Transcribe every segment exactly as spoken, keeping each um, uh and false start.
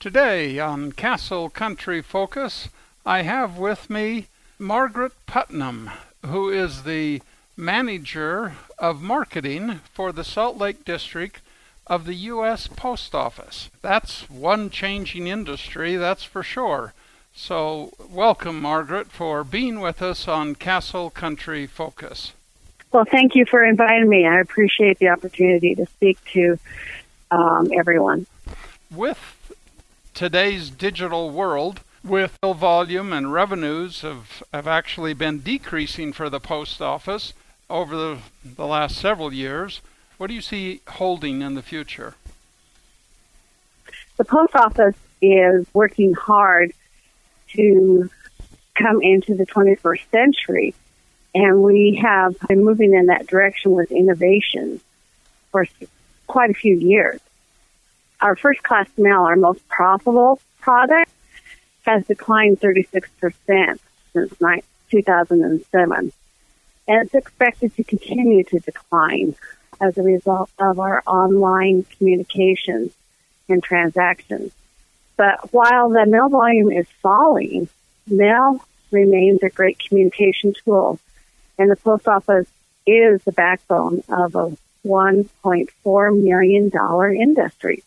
Today on Castle Country Focus, I have with me Margaret Putnam, who is the manager of marketing for the Salt Lake District of the U S Post Office. That's one changing industry, that's for sure. So welcome, Margaret, for being with us on Castle Country Focus. Well, thank you for inviting me. I appreciate the opportunity to speak to um, everyone. With today's digital world, with bill volume and revenues have, have actually been decreasing for the post office over the, the last several years. What do you see holding in the future? The post office is working hard to come into the twenty-first century, and we have been moving in that direction with innovation for quite a few years. Our first-class mail, our most profitable product, has declined thirty-six percent since two thousand seven, and it's expected to continue to decline as a result of our online communications and transactions. But while the mail volume is falling, mail remains a great communication tool, and the post office is the backbone of a one point four million dollars industry,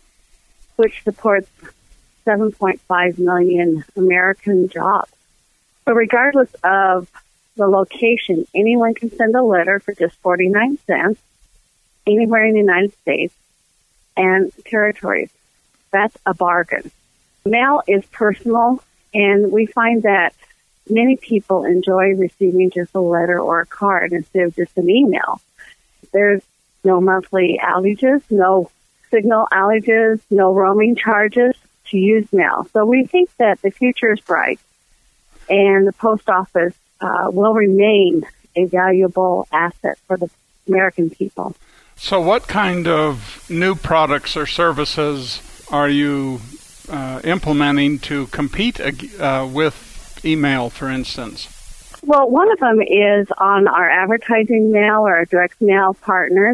which supports seven point five million American jobs. But regardless of the location, anyone can send a letter for just forty-nine cents anywhere in the United States and territories. That's a bargain. Mail is personal, and we find that many people enjoy receiving just a letter or a card instead of just an email. There's no monthly outages, no signal outages, no roaming charges to use mail. So we think that the future is bright, and the post office uh, will remain a valuable asset for the American people. So what kind of new products or services are you uh, implementing to compete uh, with email, for instance? Well, one of them is on our advertising mail or our direct mail partners.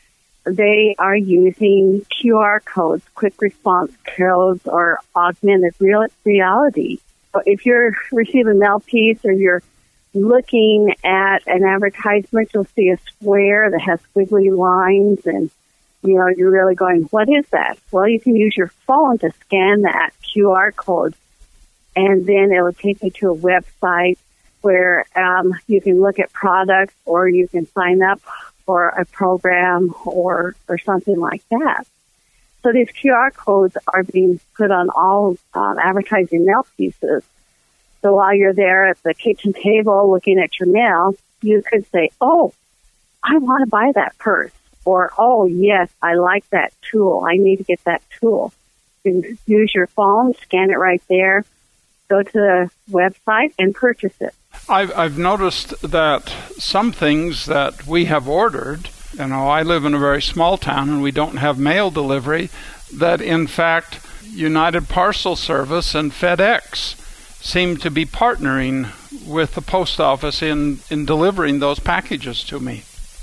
They are using Q R codes, quick response codes, or augmented real- reality. So if you're receiving a mail piece or you're looking at an advertisement, you'll see a square that has squiggly lines, and you know you're really going, what is that? Well, you can use your phone to scan that Q R code, and then it will take you to a website where um, you can look at products, or you can sign up for a program or or something like that. So these Q R codes are being put on all um, advertising mail pieces. So while you're there at the kitchen table looking at your mail, you could say, oh, I want to buy that purse. Or, oh, yes, I like that tool. I need to get that tool. You can use your phone, scan it right there, go to the website, and purchase it. I've, I've noticed that some things that we have ordered, you know, I live in a very small town and we don't have mail delivery, that in fact United Parcel Service and FedEx seem to be partnering with the post office in, in delivering those packages to me.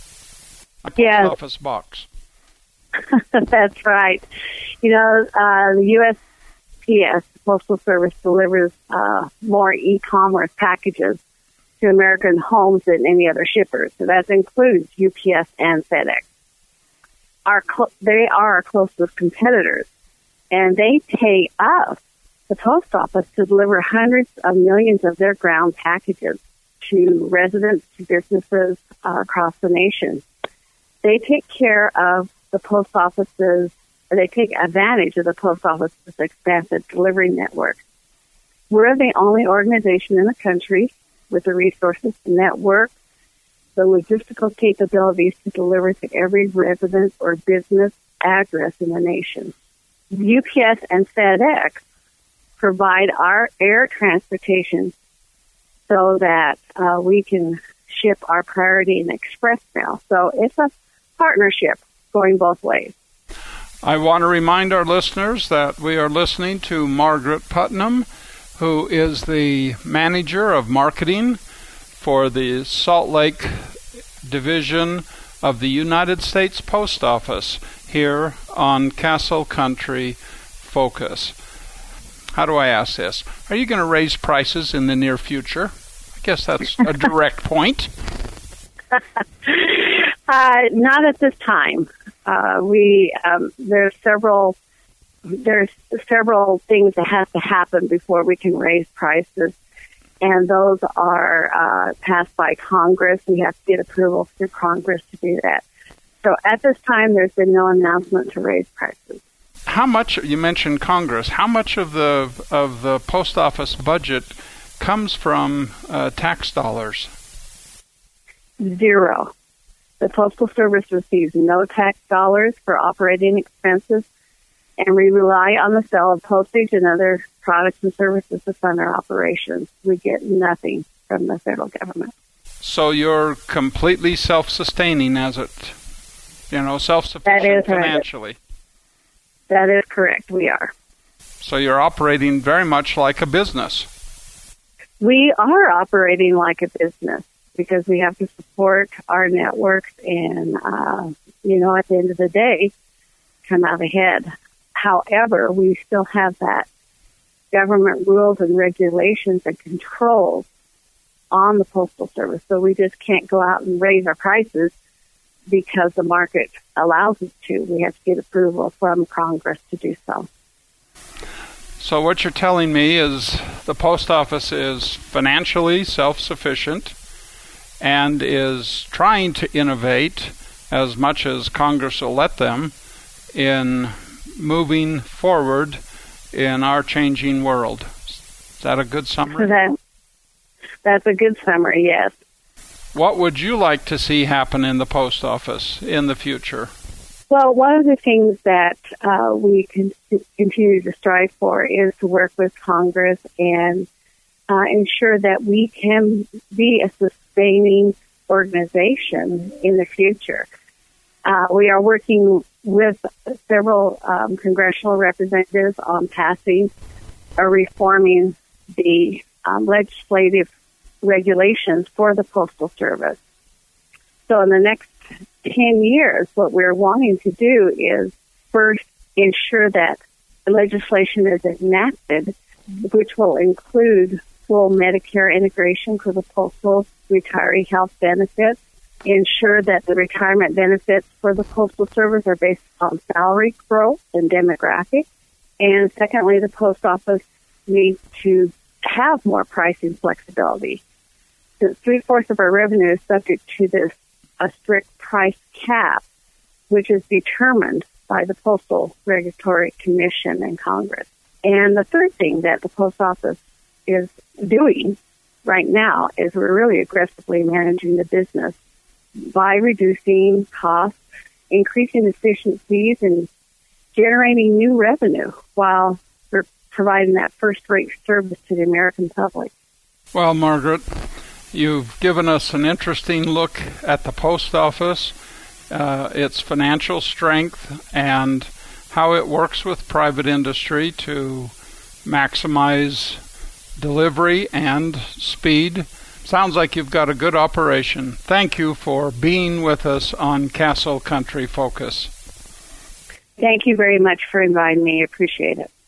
A post yes. office box. That's right. You know, uh, the U S P S, Postal Service, delivers uh, more e-commerce packages to American homes than any other shippers. So that includes U P S and FedEx. Our cl- they are our closest competitors, and they pay us, the post office, to deliver hundreds of millions of their ground packages to residents, to businesses uh, across the nation. They take care of the post office's, or they take advantage of the post office's expansive delivery network. We're the only organization in the country with the resources to network, the logistical capabilities to deliver to every resident or business address in the nation. U P S and FedEx provide our air transportation so that uh, we can ship our priority and express mail. So it's a partnership going both ways. I want to remind our listeners that we are listening to Margaret Putnam, who is the manager of marketing for the Salt Lake Division of the United States Post Office here on Castle Country Focus. How do I ask this? Are you going to raise prices in the near future? I guess that's a direct point. uh, not at this time. Uh, we um, there's several there's several things that have to happen before we can raise prices, and those are uh, passed by Congress. We have to get approval through Congress to do that. So at this time, there's been no announcement to raise prices. How much, you mentioned Congress, how much of the of the post office budget comes from uh, tax dollars? Zero. The Postal Service receives no tax dollars for operating expenses, and we rely on the sale of postage and other products and services to fund our operations. We get nothing from the federal government. So you're completely self-sustaining, as it, you know, self-sufficient that is financially. Right. That is correct. We are. So you're operating very much like a business. We are operating like a business because we have to support our networks and, uh, you know, at the end of the day, come out ahead. However, we still have that government rules and regulations and controls on the Postal Service. So we just can't go out and raise our prices because the market allows us to. We have to get approval from Congress to do so. So what you're telling me is the post office is financially self-sufficient and is trying to innovate as much as Congress will let them in moving forward in our changing world. Is that a good summary? That, that's a good summary, yes. What would you like to see happen in the post office in the future? Well, one of the things that uh, we can continue to strive for is to work with Congress and uh, ensure that we can be a sustaining organization in the future. Uh, we are working with several um, congressional representatives on passing or reforming the um, legislative regulations for the Postal Service. So in the next ten years, what we're wanting to do is first ensure that the legislation is enacted, which will include full Medicare integration for the postal retiree health benefits, ensure that the retirement benefits for the Postal Service are based on salary growth and demographics, and secondly, the post office needs to have more pricing flexibility. Since three-fourths of our revenue is subject to this a strict price cap, which is determined by the Postal Regulatory Commission and Congress. And the third thing that the post office is doing right now is we're really aggressively managing the business by reducing costs, increasing efficiencies, and generating new revenue while we're providing that first-rate service to the American public. Well, Margaret, you've given us an interesting look at the post office, uh, its financial strength, and how it works with private industry to maximize delivery and speed. Sounds like you've got a good operation. Thank you for being with us on Castle Country Focus. Thank you very much for inviting me. I appreciate it.